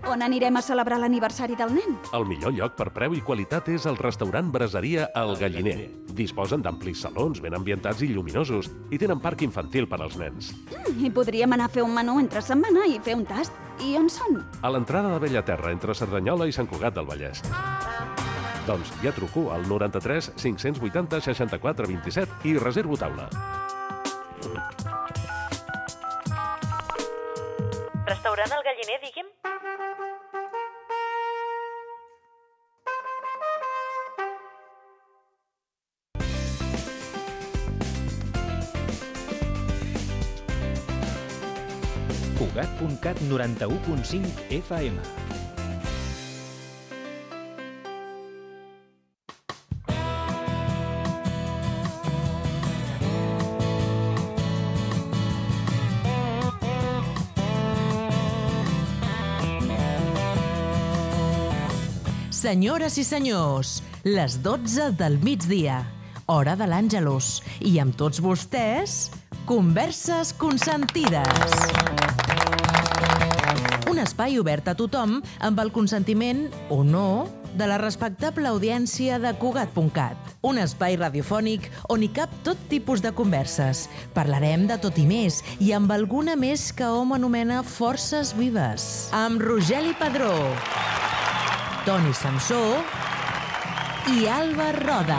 On anirem a celebrar l'aniversari del nen? El millor lloc per preu i qualitat és el restaurant Braseria El Galliner. Disposen d'amplis salons ben ambientats i lluminosos i tenen parc infantil per als nens. I podríem anar a fer un menú entre setmana i fer un tast. I on són? A l'entrada de Bellaterra, entre Cerdanyola i Sant Cugat del Vallès. Doncs ja truco al 93 580 64 27 i reservo taula. Restaurant El Galliner, digui'm? Cugat.cat 91.5 FM. Senyores i senyors, les 12 del migdia, hora de l'Àngelus, i amb tots vostès, Converses Consentides. Un espai obert a tothom amb el consentiment, o no, de la respectable audiència de Cugat.cat. Un espai radiofònic on hi cap tot tipus de converses. Parlarem de tot i més, i amb alguna més que hom anomena forces vives. Amb Rogeli Padró, Toni Samsó i Alba Roda.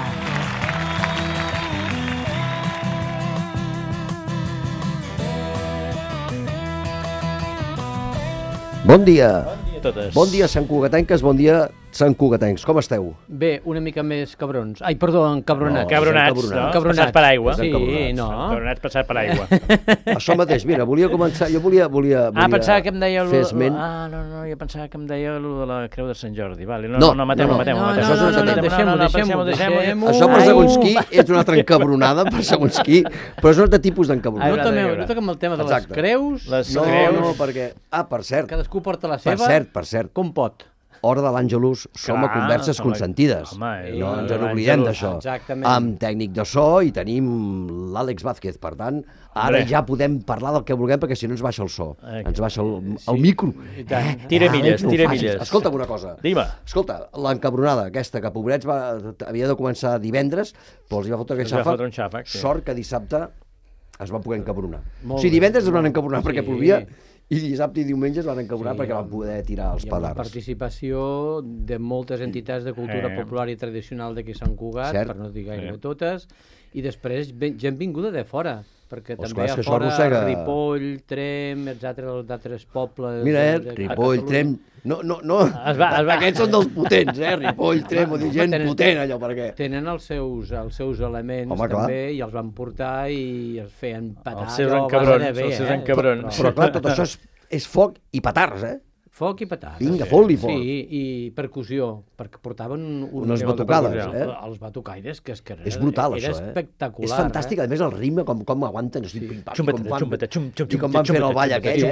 Bon dia. Totes. Bon dia, Sant Cugatenques, bon dia, Sant Cugatencs. Com esteu? Bé, una mica més cabrons. Ai, perdó, encabronats. Cabronats, no? Encabronats. Passat per aigua. Sí, no. Cabronats passat per aigua. Això mateix, mira, volia començar, jo volia pensava que em deia... fer esment. No, jo pensava que em deia allò de la Creu de Sant Jordi. Vale. No, mateu-ho. Deixem-ho. Això per segons qui és una altra encabronada, per segons qui, però és un altre tipus d'encabronada. No toquem el tema de les creus. No, perquè... Per cert. Cadascú porta la seva. Per cert. Com pot. Hora de l'Àngelus, som a Converses Consentides. No ens en oblidem d'això. Exactament. Amb tècnic de so i tenim l'Àlex Vázquez. Per tant, ara ja podem parlar del que vulguem perquè si no ens baixa el so. Ens baixa el micro. Tira milles. Escolta'm una cosa. Dime. Escolta, l'encabronada aquesta, que pobrets havia de començar divendres, però els hi va fotre aquell xàfec. Sort que dissabte es van poder encabronar. O sigui, divendres es van encabronar perquè plovia, i dissabte i diumenge es van encabronar perquè van poder tirar els pedars. Amb la participació de moltes entitats de cultura popular i tradicional d'aquí Sant Cugat, per no dir gairebé totes, i després gent vinguda de fora, perquè també a fora Ripoll, Tremp, d'altres pobles... Mira, Ripoll, Tremp... No, aquests són dels potents, Ripoll, Tremp, gent potent allò, perquè... Tenen els seus elements també, i els van portar i es feien petar. Els seus encabrons. Però clar, tot això és foc i petards, Foc i petards. Vinga, fot-li foc. Sí, i percussió, perquè portaven unes batucades, Els batucaires, que és brutal, això, Era espectacular. És fantàstic, a més el ritme, com aguanten, Xumpeta, i com van fer el ball aquell,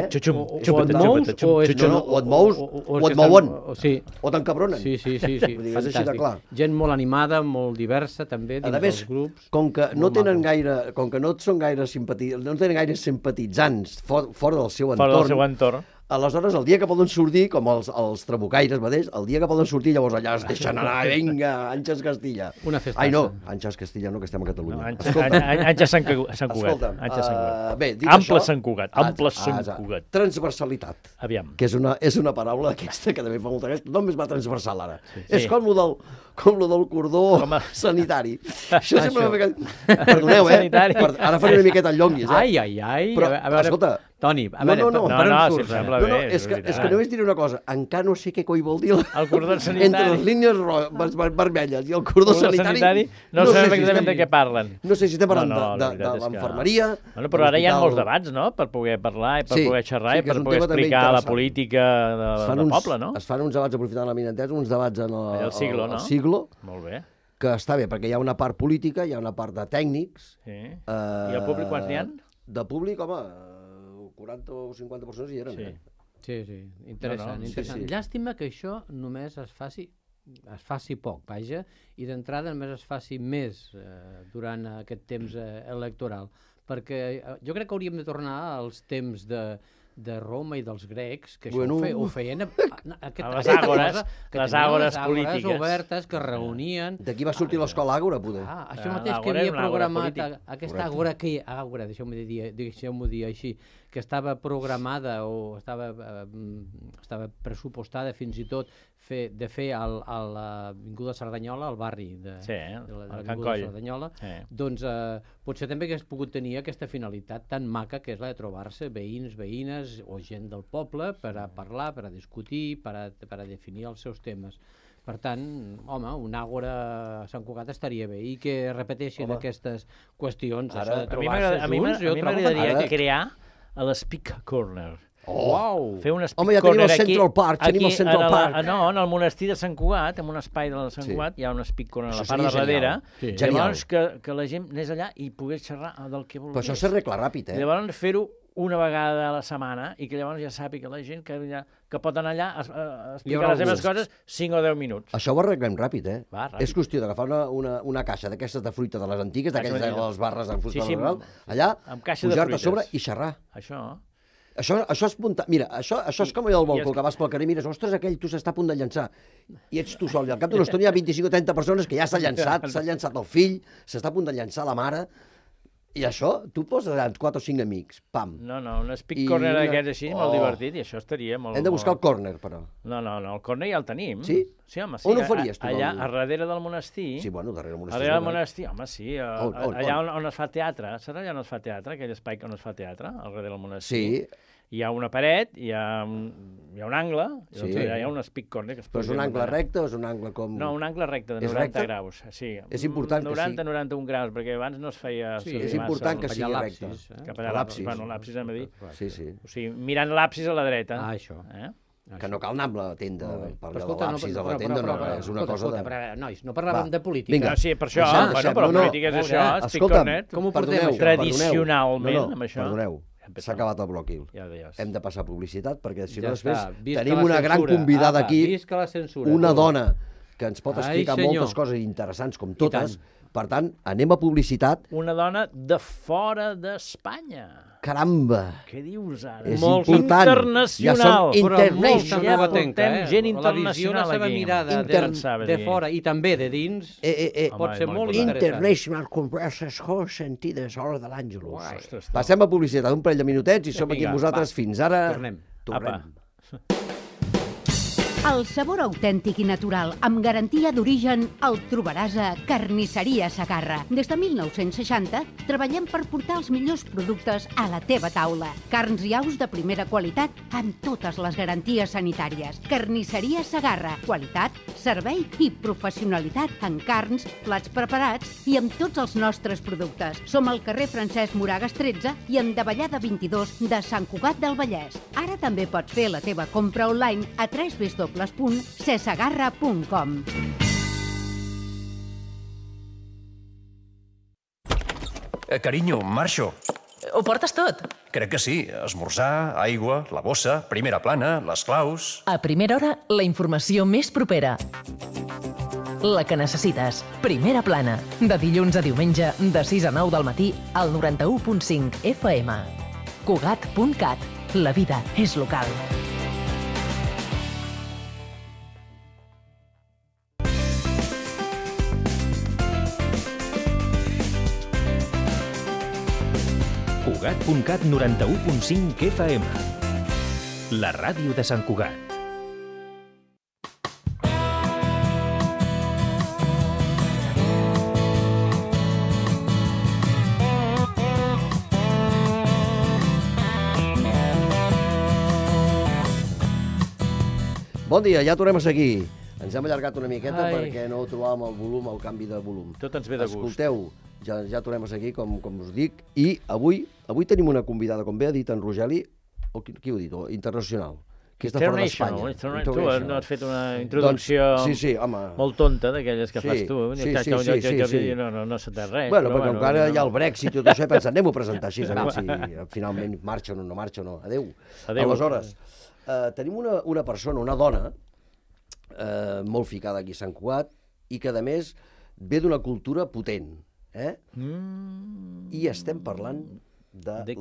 O et mous, o et mouen, o t'encabronen. Sí. És així de clar. Gent molt animada, molt diversa, també, dins dels grups. Com que no són gaire simpatitzants fora del seu entorn, aleshores, el dia que poden sortir, com els trabucaires mateix, el dia que poden sortir, llavors allà es deixen anar, vinga, Anxes Castilla. Una festa. Ai, no, Anxes Castilla no, que estem a Catalunya. Anxes Sant Cugat. Bé, dit això... Ample Sant Cugat. Transversalitat. Aviam. Que és una paraula aquesta que també fa molta gràcia. Tothom es va transversal ara. És com lo del cordó sanitari. Això sempre m'ha ficat... Perdoneu, ara faré una miqueta el llonguis, Ai. Però, escolta... Toni, a veure, no, si em sembla bé. És que només diré una cosa. Encara no sé què coi vol dir el cordó sanitari. Entre les línies vermelles i el cordó sanitari... No sabem exactament de què parlen. No sé si estem parlant de l'enfermeria... Però ara hi ha molts debats, no?, per poder parlar i per poder xerrar i per poder explicar la política del poble, no? Es fan uns debats, aprofitant l'avinentesa, uns debats en el siglo. Molt bé. Que està bé, perquè hi ha una part política, hi ha una part de tècnics... I el públic quants n'hi ha? De públic, home... 40 o 50 persones hi eren. Sí, interessant. Llàstima que això només es faci poc, vaja, i d'entrada només es faci més durant aquest temps electoral, perquè jo crec que hauríem de tornar als temps de Roma i dels grecs, que això ho feien a les àgores polítiques obertes que reunien. D'aquí va sortir l'escola àgora, poder. Això mateix que havia programat aquesta àgora, deixeu-m'ho dir així, que estava programada o estava pressupostada fins i tot de fer a l'Avinguda Cerdanyola, al barri de l'Avinguda Cerdanyola, doncs potser també hagués pogut tenir aquesta finalitat tan maca que és la de trobar-se veïns, veïnes o gent del poble per a parlar, per a discutir, per a definir els seus temes. Per tant, home, un àgora a Sant Cugat estaria bé i que repeteixin aquestes qüestions, això de trobar-se junts. A mi m'agradaria crear a l'Speak Corner. Fer un Speak Corner aquí. Home, ja tenim el Central Park. No, en el monestir de Sant Cugat, en un espai de Sant Cugat, hi ha un Speak Corner a la part de darrere. Llavors, que la gent anés allà i pogués xerrar del que volgués. Però això s'arregla ràpid, Llavors, fer-ho una vegada a la setmana i que llavors ja sàpiga la gent que pot anar allà a explicar les seves coses 5 o 10 minuts. Això ho arreglem ràpid, És qüestió d'agafar una caixa d'aquestes de fruita de les antigues, d'aquelles de les barres en fusta de l'oral, allà, pujar-te a sobre i xerrar. Això és puntar. Mira, això és com allò del balcó, que vas pel carrer i mires, ostres, aquell tu s'està a punt de llançar. I ets tu sol. I al cap d'una estona hi ha 25 o 30 persones que ja s'ha llançat el fill, s'està a punt de llançar la mare. I això, tu poses 4 o 5 amics, pam. No, un Speak Corner d'aquests així, molt divertit, i això estaria molt... Hem de buscar el corner, però. No, el corner ja el tenim. Sí? Sí, home, sí. On ho faries, tu? Allà, a darrere del monestir. Sí, bueno, darrere del monestir. Darrere del monestir, home, sí. Allà on es fa teatre. Saps allà on es fa teatre? Aquell espai on es fa teatre, al darrere del monestir. Sí. Hi ha una paret, hi ha un angle, i hi ha un Speak Corner. Però és un angle recte o és un angle com... No, un angle recte de 90 graus. Sí. És important que sí. 90-91 graus, perquè abans no es feia... Sí, és important que sigui recte. Cap allà l'absis. Bueno, l'absis, hem de dir. Sí, sí. O sigui, mirant l'absis a la dreta. Això. Que no cal anar amb la tenda, parlar de l'absis de la tenda, no, és una cosa de... Nois, no parlàvem de política. Sí, per això, però la política és això, Speak Corner. Com ho portem això? Tradicionalment, amb això. Perdoneu. S'ha acabat el bloc. Ja veies. Hem de passar publicitat, perquè si no després tenim una gran convidada aquí, una dona que ens pot explicar moltes coses interessants, com totes. Per tant, anem a publicitat. Una dona de fora d'Espanya. Caramba! Què dius ara? És molt internacional. Ja som international. Ja portem gent internacional aquí. La visió, la seva mirada de fora i també de dins pot ser molt interessant. International converses sentides a l'hora de l'Àngelus. Passem a publicitat un parell de minutets i som aquí amb vosaltres fins ara. Tornem. El sabor autèntic i natural, amb garantia d'origen, el trobaràs a Carnisseria Segarra. Des de 1960 treballem per portar els millors productes a la teva taula. Carns i aus de primera qualitat amb totes les garanties sanitàries. Carnisseria Segarra. Qualitat, servei i professionalitat en carns, plats preparats i amb tots els nostres productes. Som al carrer Francesc Moragas 13 i en Davallada 22 de Sant Cugat del Vallès. Ara també pots fer la teva compra online a www.cesegarra.com. Carinyo, marxo. Ho portes tot? Crec que sí. Esmorzar, aigua, la bossa, primera plana, les claus... A primera hora, la informació més propera. La que necessites. Primera plana. De dilluns a diumenge, de 6 a 9 del matí, al 91.5 FM. Cugat.cat. La vida és local. Cugat.cat 91.5 FM. La ràdio de Sant Cugat. Bon dia, ja tornem a seguir. Ens hem allargat una miqueta perquè no trobàvem el volum, el canvi de volum. Tot ens ve de gust. Escolteu, ja tornem a seguir, com us dic, i avui tenim una convidada, com bé ha dit en Rogeli, o qui ho ha dit, internacional, que és de fora d'Espanya. Tu has fet una introducció molt tonta, d'aquelles que fas tu. Sí. No s'entén res. Bueno, perquè encara hi ha el Brexit i tot això, he pensat, anem-ho a presentar així, a veure si finalment marxa o no marxa o no. Adéu. Aleshores, tenim una persona, una dona, molt ficada aquí a Sant Cugat, i que, a més, ve d'una cultura potent. I estem parlant de la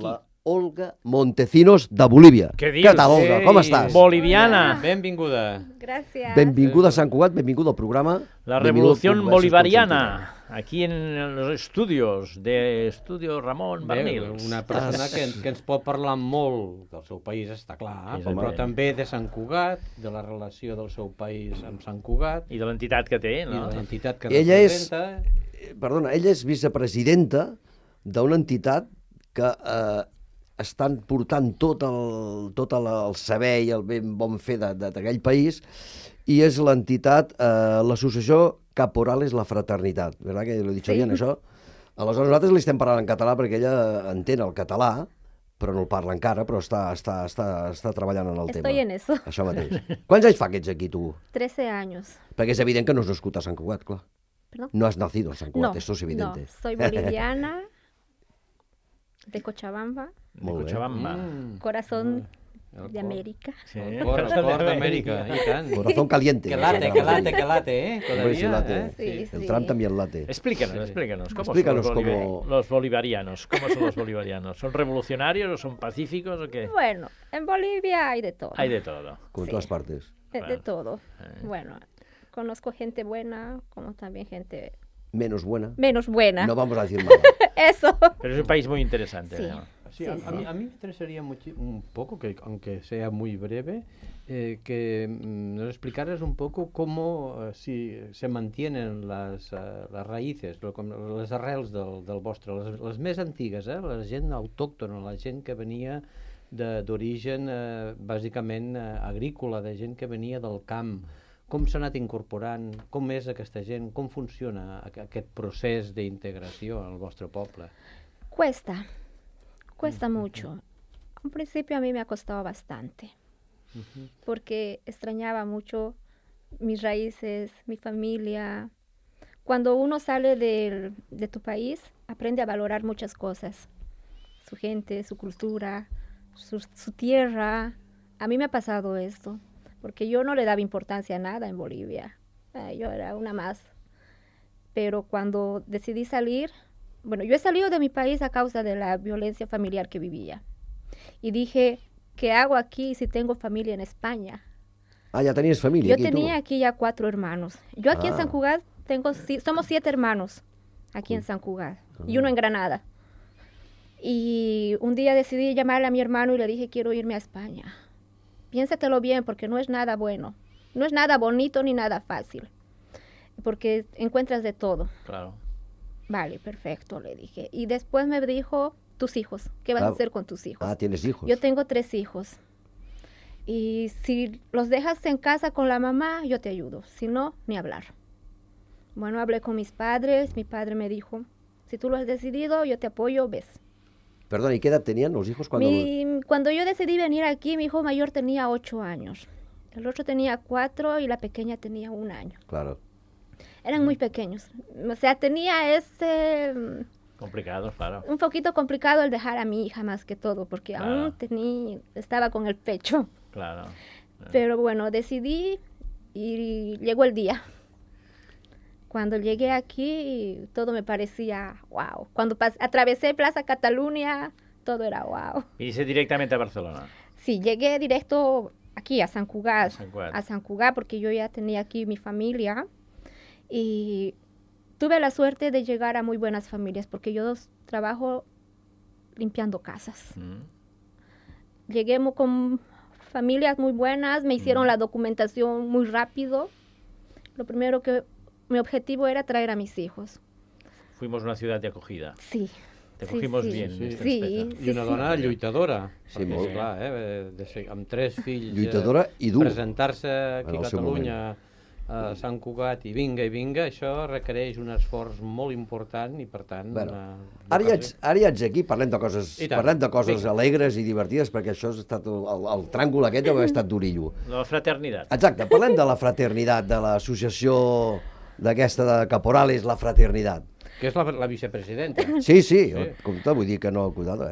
Olga Montecinos, de Bolívia. Què Què tal, Olga? Com estàs? Boliviana. Benvinguda. Gràcies. Benvinguda a Sant Cugat, benvinguda al programa. La revolución bolivariana, aquí en los estudios de Estudio Ramon Barnils. Una persona que ens pot parlar molt del seu país, està clar, però també de Sant Cugat, de la relació del seu país amb Sant Cugat. I de l'entitat que té, no? I de l'entitat que representa. Ella és vicepresidenta d'una entitat que estan portant tot el saber i el ben bon fer d'aquell país, i és l'entitat, l'associació Caporales la Fraternitat. ¿Verdad que lo he dicho bien, això? Aleshores, nosaltres li estem parlant en català perquè ella entén el català, però no el parla encara, però està treballant en el tema. Estoy en eso. Això mateix. Quants anys fa que ets aquí, tu? 13 años. Perquè és evident que no has nascut a Sant Cugat, clar. ¿Perdón? No has nacido en Sant Cugat, no, eso es evidente. No, soy boliviana, de Cochabamba. Molt bé. Corazón de América. Sí, cor d'Amèrica, i tant. Corazón caliente. Que late, Todavía, sí. El Trump también late. Explícanos, ¿cómo son los bolivarianos? ¿Cómo son los bolivarianos? ¿Son revolucionarios o son pacíficos o qué? Bueno, en Bolivia hay de todo. Hay de todo. Como en todas partes. De todo. Bueno, conozco gente buena, como también gente... Menos buena. No vamos a decir nada. Eso. Pero es un país muy interesante. Sí. ¿no? Sí, a mí me interesaría un poco, que aunque sea muy breve, que nos explicaras un poco cómo si se mantienen las raïces, les arrels del vostre, les més antigues, la gent autòctona, la gent que venia d'origen bàsicament agrícola, de gent que venia del camp. Com s'ha anat incorporant? Com és aquesta gent? Com funciona aquest procés d'integració al vostre poble? Cuesta mucho. Al principio a mí me ha costado bastante, porque extrañaba mucho mis raíces, mi familia. Cuando uno sale de tu país, aprende a valorar muchas cosas. Su gente, su cultura, su tierra. A mí me ha pasado esto, porque yo no le daba importancia a nada en Bolivia. Yo era una más. Pero cuando decidí salir... Bueno, yo he salido de mi país a causa de la violencia familiar que vivía. Y dije, ¿qué hago aquí si tengo familia en España? Ah, ¿ya tenías familia aquí? Yo tenía aquí ya 4 hermanos. Yo aquí en San Cugat somos 7 hermanos aquí en San Cugat y uno en Granada. Y un día decidí llamarle a mi hermano y le dije, quiero irme a España. Piénsatelo bien, porque no es nada bueno. No es nada bonito ni nada fácil. Porque encuentras de todo. Claro. Vale, perfecto, le dije. Y después me dijo, tus hijos, ¿qué vas a hacer con tus hijos? Ah, ¿tienes hijos? Yo tengo 3 hijos. Y si los dejas en casa con la mamá, yo te ayudo. Si no, ni hablar. Bueno, hablé con mis padres. Mi padre me dijo, si tú lo has decidido, yo te apoyo, ves. Perdón, ¿y qué edad tenían los hijos cuando...? Cuando yo decidí venir aquí, mi hijo mayor tenía 8 años. El otro tenía 4 y la pequeña tenía 1 año. Claro. Eran muy pequeños. O sea, tenía ese... Complicado, claro. Un poquito complicado el dejar a mi hija más que todo, porque aún estaba con el pecho. Claro. Pero bueno, decidí y llegó el día. Cuando llegué aquí, todo me parecía wow. Cuando atravesé Plaza Cataluña, todo era wow. ¿Irse directamente a Barcelona? Sí, llegué directo aquí, a Sant Cugat. A Sant Cugat, porque yo ya tenía aquí mi familia. Y tuve la suerte de llegar a muy buenas familias, porque yo trabajo limpiando casas. Llegué con familias muy buenas, me hicieron la documentación muy rápido. Lo primero que mi objetivo era traer a mis hijos. Fuimos una ciudad de acogida. Sí. Te cogimos bien. I una dona lluitadora. Sí, molt. Clar, amb 3 fills... Lluitadora i dur. Presentar-se aquí a Catalunya, a Sant Cugat i vinga, això requereix un esforç molt important i, per tant... Bueno, ara ja ets aquí, parlem de coses alegres i divertides, perquè això ha estat el tràngol aquest deu haver estat durillo. La fraternitat. Exacte, parlem de la fraternitat, de l'associació d'aquesta de Caporales, la fraternitat. Que és la vicepresidenta. Sí, compte, vull dir que no, cuidado,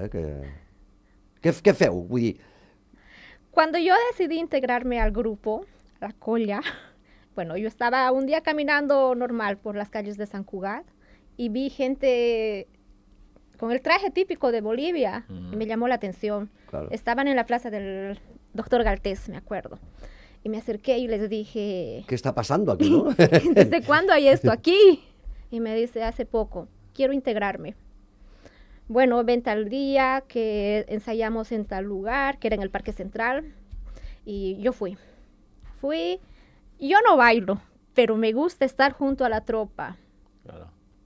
Què feu? Vull dir... Cuando yo decidí integrarme al grupo, a la colla, bueno, yo estaba un día caminando normal por las calles de Sant Cugat y vi gente con el traje típico de Bolivia. Y me llamó la atención. Claro. Estaban en la plaza del Dr. Galtés, me acuerdo. Y me acerqué y les dije... ¿Qué está pasando aquí, no? ¿Desde cuándo hay esto aquí? Y me dice, hace poco, quiero integrarme. Bueno, ven tal día, que ensayamos en tal lugar, que era en el Parque Central. Y yo fui. Yo no bailo, pero me gusta estar junto a la tropa. Claro.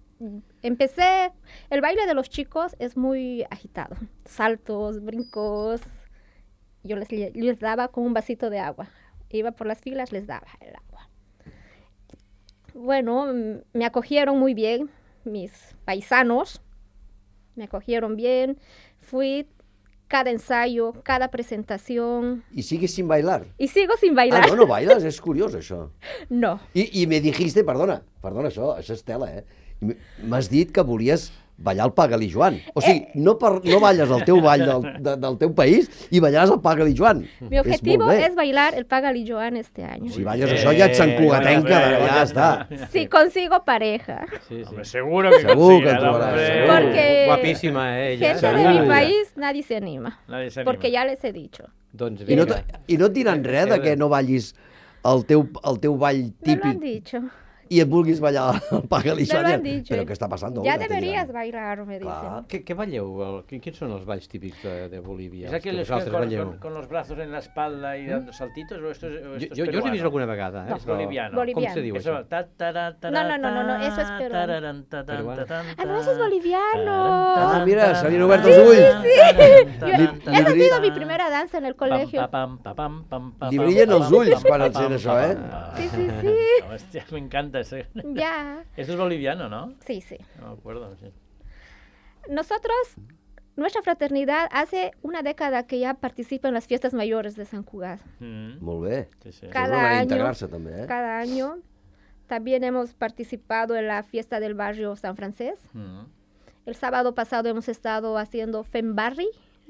El baile de los chicos es muy agitado. Saltos, brincos. Yo les daba con un vasito de agua. Iba por las filas, les daba el agua. Bueno, me acogieron muy bien, mis paisanos. Me acogieron bien. Fui cada ensayo, cada presentación. ¿Y sigues sin bailar? Y sigo sin bailar. Ah, no bailes? És curiós, això. No. I me dijiste, perdona, això és tela, m'has dit que volies ballar el Paga-li Joan. O sigui, no balles el teu ball del teu país i ballaràs el Paga-li Joan. Mi objetivo es bailar el Paga-li Joan este año. Si balles això ja ets sancugatenca, ja està. Si consigo pareja. Hombre, seguro que trobaràs. Porque guapísima ella. Gente de mi país, nadie se anima. Porque ya les he dicho. I no et diran res de que no ballis el teu ball típic? Me lo han dicho. Y el vulguis ballar el Paga-li Joan. Pero ¿qué está pasando? Ya deberías bailar, me dicen. ¿Qué balleu? ¿Quiénes son los balls típicos de Bolivia? ¿Es aquellos con los brazos en la espalda y dando saltitos? ¿O esto es yo os he visto alguna vegada. No, es boliviano. ¿Cómo se diu això? No, eso es peruano. Ah, no, eso es boliviano. Ah, mira, se habían obert els ulls. Sí. Esa ha sido mi primera danza en el colegio. Li brillen els ulls quan et sent això, Sí. Hostia, me encanta. Ya. Esto es boliviano, ¿no? Sí. No me acuerdo, sí. Nosotros, nuestra fraternidad, hace una década que ya participa en las fiestas mayores de San Cugat. Molt bé. Sí. Cada año. También hemos participado en la fiesta del barrio San Francés. El sábado pasado hemos estado haciendo Fembarri.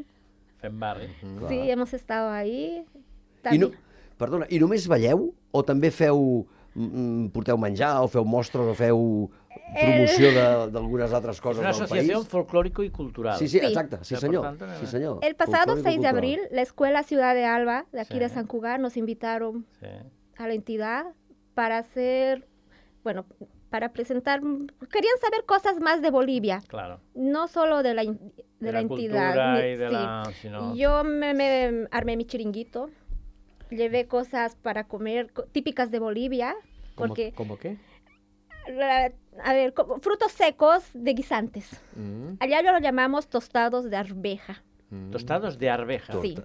Sí, hemos estado ahí. Perdona, i només balleu o també porteu menjar o feu mostres o feu promoció d'algunas altres coses del país? Una asociación folclórico y cultural. Sí, exacte, sí señor. El pasado 6 de abril, la Escuela Ciudad de Alba, de aquí de San Cugat, nos invitaron a la entidad para para presentar, querían saber cosas más de Bolivia. Claro. No solo de la entidad. Yo me armé mi chiringuito. Llevé cosas para comer típicas de Bolivia. ¿Cómo qué? Frutos secos de guisantes. Allá lo llamamos tostados de arveja. ¿Tostados de arveja? Sí.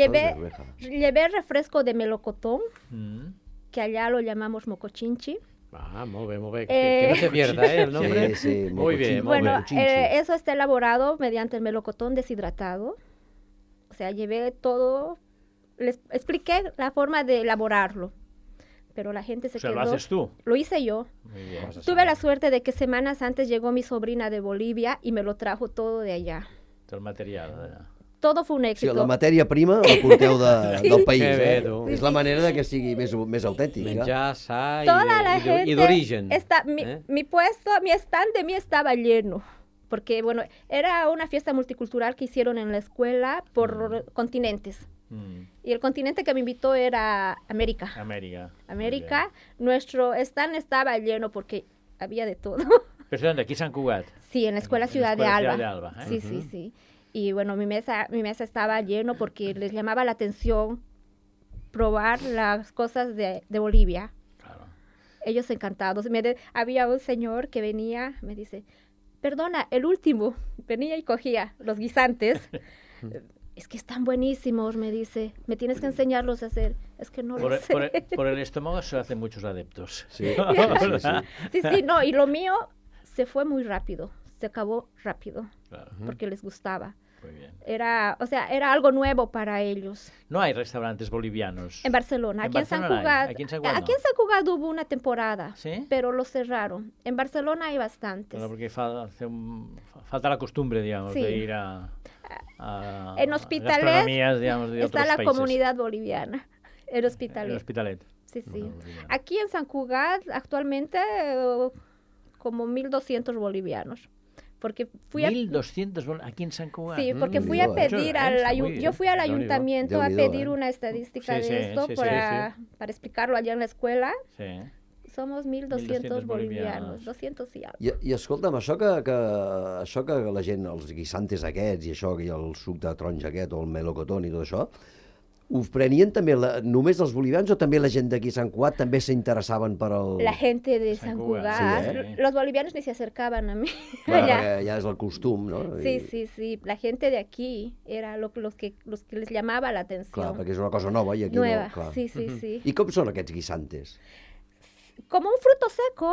Llevé refresco de melocotón, que allá lo llamamos mocochinchi. Ah, muy bien. Que no se pierda el nombre. Sí, muy bien. Bueno, eso está elaborado mediante el melocotón deshidratado. O sea, llevé todo... Les expliqué la forma de elaborarlo, pero la gente se quedó. ¿Lo haces tú? Lo hice yo. Muy bien. Tuve la suerte de que semanas antes llegó mi sobrina de Bolivia y me lo trajo todo de allá. Todo el material d'allà. Todo fue un éxito. Sí, la matèria prima la porteu del país, És la manera de que sigui més autèntic. Menjar sa y d'origen. Mi stand de mí estaba lleno. Porque, bueno, era una fiesta multicultural que hicieron en la escuela por continentes. Y el continente que me invitó era América. Nuestro stand estaba lleno porque había de todo. ¿Pero dónde? ¿Aquí San Cugat? Sí, en la Escuela Ciudad de Alba. Sí. Y bueno, mi mesa estaba lleno porque les llamaba la atención probar las cosas de Bolivia. Claro. Ellos encantados. Había un señor que venía, me dice, perdona, el último. Venía y cogía los guisantes. Es que están buenísimos, me dice. Me tienes que enseñarlos a hacer. Es que no lo sé. Por el estómago se hacen muchos adeptos. Sí. Sí, no. Y lo mío se fue muy rápido. Se acabó rápido. Claro. Porque les gustaba. Muy bien. Era algo nuevo para ellos. No hay restaurantes bolivianos. En Barcelona. Aquí en San Cugat hubo una temporada. ¿Sí? Pero lo cerraron. En Barcelona hay bastantes. Bueno, porque falta la costumbre, digamos, de ir a en Hospitalet digamos, de está la países. Comunidad boliviana. En Hospitalet. En Hospitalet. Sí. Aquí en San Cugat actualmente como 1.200 bolivianos. Porque 1.200 aquí en Sant Cugat. Sí, porque fui a pedir yo fui al ayuntamiento a pedir una estadística de esto para explicarlo allá en la escuela. Sí. Somos 1.200 bolivianos, 200 i algo. I escolta'm, això que la gent, els guisantes aquests i això, i el suc de taronja aquest, o el melocotón i tot això, ho prenien també només els bolivians o també la gent d'aquí Sant Cugat també s'interessaven per el... La gente de Sant Cugat. Los bolivianos ni se acercaban a mí. Claro, ya es el costum, ¿no? Sí. La gente de aquí era los que les llamava la atenció. Clar, perquè és una cosa nova i aquí Nueva. no. Clar. Sí. I com són aquests guisantes? Como un fruto seco.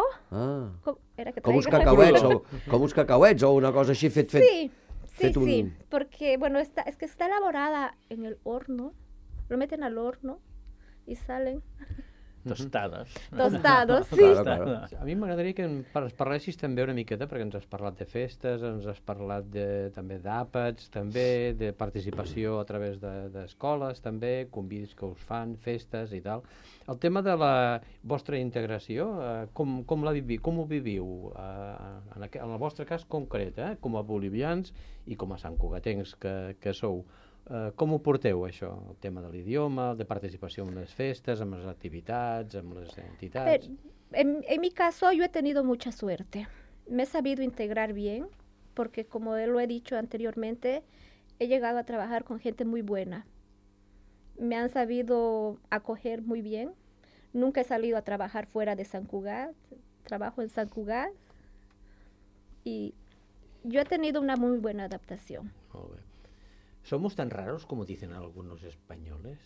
Com uns cacauets o una cosa així fet... Sí, porque, bueno, es que está elaborada en el horno, lo meten al horno y salen... Tostados, sí. Claro. A mi m'agradaria que ens parlessis també una miqueta, perquè ens has parlat de festes, ens has parlat també d'àpats, també de participació a través d'escoles, també, convidis que us fan, festes i tal. El tema de la vostra integració, com ho viviu? En el vostre cas concret, com a bolivians i com a santcugatencs que sou. Com ho porteu, això? El tema de l'idioma, de participació en les festes, en les activitats, en les entitats... En mi caso, yo he tenido mucha suerte. Me he sabido integrar bien, porque como lo he dicho anteriormente, he llegado a trabajar con gente muy buena. Me han sabido acoger muy bien. Nunca he salido a trabajar fuera de Sant Cugat. Trabajo en Sant Cugat. Y yo he tenido una muy buena adaptación. Molt bé. ¿Somos tan raros como dicen algunos españoles?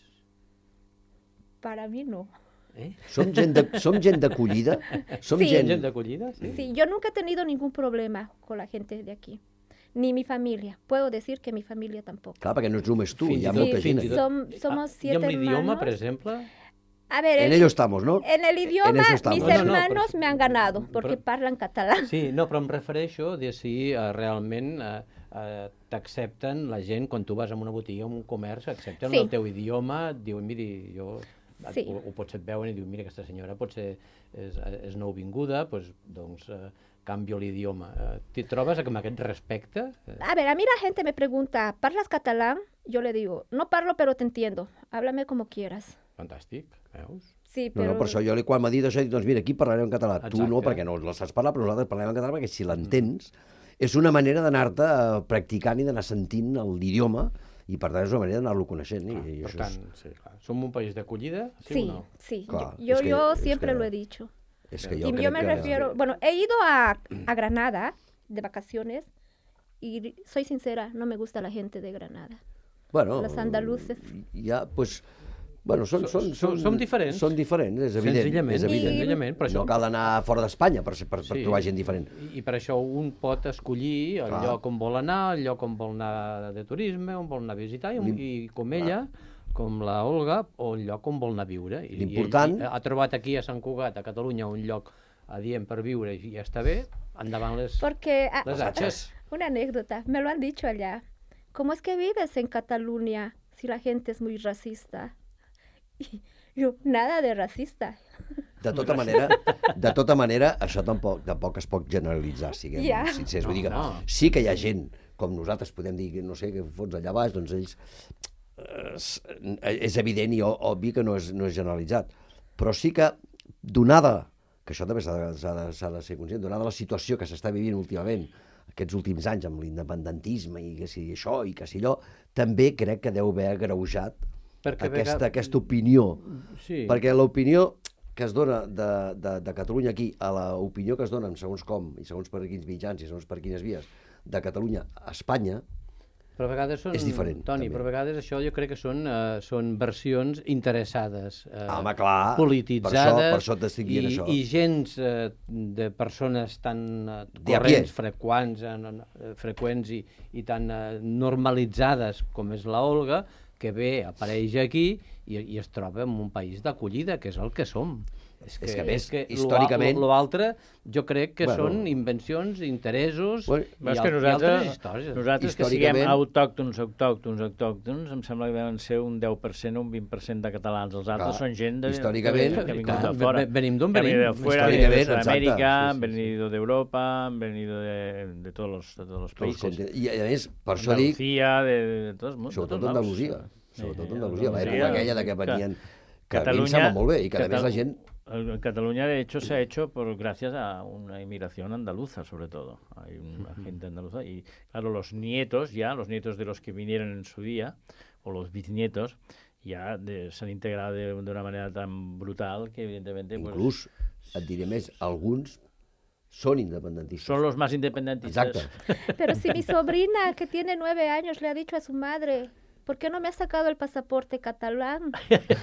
Para mí no. ¿Som gent d'acollida? Sí. ¿Gent d'acollida? Sí, yo nunca he tenido ningún problema con la gente de aquí. Ni mi familia. Puedo decir que mi familia tampoco. Clar, perquè no ets només tu, hi ha molta gent. Somos 7 hermanos. ¿Y en l'idioma, per exemple? A ver, en ello estamos, ¿no? En el idioma, mis hermanos me han ganado, porque parlan catalán. Sí, no, però em refereixo de si realment t'accepten la gent, quan tu vas a una botiga, a un comerç, accepten el teu idioma, et diuen, miri, jo... O potser et veuen i diuen, mira, aquesta senyora potser és nouvinguda, doncs canvio l'idioma. ¿Te trobes amb aquest respecte? A ver, a mí la gente me pregunta, ¿parlas catalán? Yo le digo, no parlo, pero te entiendo. Háblame como quieras. Fantàstic, veus? Sí, però... No, per això jo, quan m'ha dit això, he dit, doncs mira, aquí parlarem en català. Tu no, perquè no la saps parlar, però nosaltres parlem en català perquè si l'entens, és una manera d'anar-te practicant i d'anar sentint l'idioma i per tant és una manera d'anar-lo coneixent. Per tant, sí, clar. Som un país d'acollida, sí o no? Sí, yo siempre lo he dicho. Es que yo me refiero, bueno, he ido a Granada de vacaciones y soy sincera, no me gusta la gente de Granada. Bueno, los andaluces. Ja, pues... Bueno, som diferents. Són diferents, és evident. Senzillament. No cal anar fora d'Espanya per trobar gent diferent. I per això un pot escollir el lloc on vol anar, el lloc on vol anar de turisme, on vol anar a visitar, i com ella, com la Olga, o el lloc on vol anar a viure. L'important... Ha trobat aquí a Sant Cugat, a Catalunya, un lloc adient per viure i ja està bé, endavant les atxes. Una anécdota, me lo han dicho allá. ¿Cómo es que vives en Cataluña si la gente es muy racista? Jo, nada de racista. De tota manera, això tampoc es pot generalitzar, siguem sincers. Vull dir que sí que hi ha gent, com nosaltres podem dir, no sé, que fots allà baix, doncs ells... És evident i obvi que no és generalitzat. Però sí que, donada, que això també s'ha de ser conscient, donada la situació que s'està vivint últimament, aquests últims anys, amb l'independentisme i que si això i que si allò, també crec que deu haver agreujat aquesta opinió. Sí. Perquè l'opinió que es dona de Catalunya aquí a l'opinió que es dona segons com i segons per quins mitjans i segons per quines vies de Catalunya a Espanya és diferent. Toni, però a vegades això jo crec que són versions interessades, clar, polititzades, per això t'estic dient això. I gens de persones tan corrents, freqüents i tan normalitzades com és la Olga, que ve, apareix aquí i es troba en un país d'acollida, que és el que som. És que a més, històricament... L'altre, jo crec que són invencions, interessos i altres històries. Nosaltres que siguem autòctons, em sembla que deuen ser un 10% o un 20% de catalans. Els altres són gent que ha vingut de fora. Venim d'on venim. De fuera, de Sudamérica, han venido de Europa, han venido de todos los países. I a més, per això dic... Andalucía, de tots molts. Sobretot Andalusia. Sobretot Andalusia, l'època aquella de que venien... Que a mi em sembla molt bé, i que a més la gent... En Cataluña, de hecho, se ha hecho gracias a una inmigración andaluza, sobre todo. Hay una gente andaluza y, claro, los nietos de los que vinieron en su día, o los bisnietos, ya se han integrado de una manera tan brutal que, evidentemente... Inclús, et diré més, alguns son independentistas. Son los más independentistas. Exacto. Pero si mi sobrina, que tiene 9 años, le ha dicho a su madre... ¿Por qué no me ha sacado el pasaporte catalán?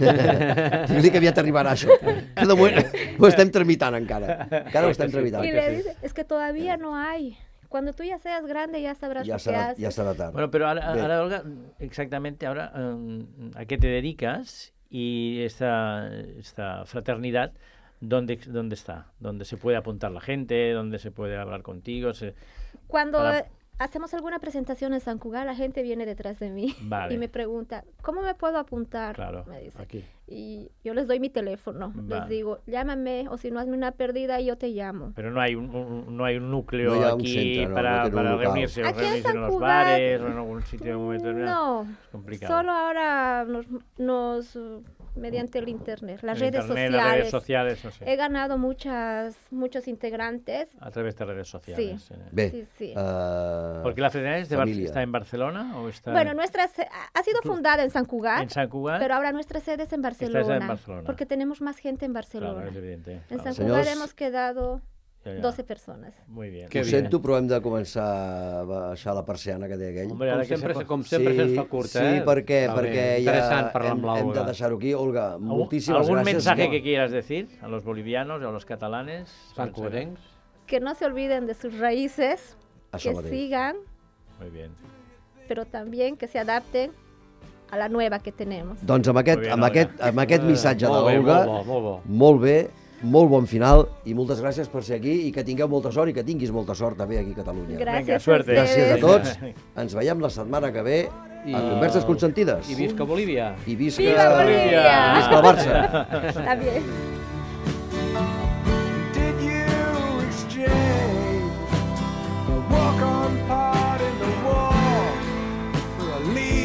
Digue que aviat arribarà això. Que de moment ho estem tramitant encara. Encara ho estem tramitant. Y le dice, es que todavía no hay. Cuando tú ya seas grande ya sabrás lo que haces. Ya será tarde. Bueno, pero ahora Olga, exactamente ahora, ¿a qué te dedicas? Y esta fraternidad, ¿dónde está? ¿Dónde se puede apuntar la gente? ¿Dónde se puede hablar contigo? Cuando... hacemos alguna presentación en San Cugat, la gente viene detrás de mí y me pregunta, ¿cómo me puedo apuntar? Claro, me dice. Aquí. Y yo les doy mi teléfono, les digo, llámame, o si no hazme una pérdida y yo te llamo. Pero no hay un núcleo aquí para reunirse, en los bares o en algún sitio en un momento determinado. No, es complicado. Solo ahora nos mediante el internet, las redes sociales. No sé. He ganado muchos integrantes. A través de redes sociales. Sí. Sí. Porque la fraternidad está en Barcelona o está... Bueno, ha sido fundada en San Cugat. En San Cugat. Pero ahora nuestra sede es en Barcelona. Porque tenemos más gente en Barcelona. Claro, es evidente. En San Cugat hemos quedado 12 persones. Muy bien. Ho sento, però hem de començar a baixar la persiana que deia aquell. Hombre, com sempre se'ns fa curta, Sí, perquè ja hem de deixar-ho aquí. Olga, moltíssimes gràcies. ¿Algún mensaje que quieras decir a los bolivianos, a los catalanes? Sancugatencs? Que no se olviden de sus raíces, que sigan, muy bien, pero también que se adapten a la nueva que tenemos. Doncs amb aquest missatge de l'Olga, molt bé, molt bon final i moltes gràcies per ser aquí i que tingueu molta sort i que tinguis molta sort també aquí a Catalunya. Gràcies a tots. Ens veiem la setmana que ve a Converses Consentides. I visca Bolívia. I visca Bolívia. I visca el Barça. Està bien. Did you exchange a walk-on part in the war for a lead?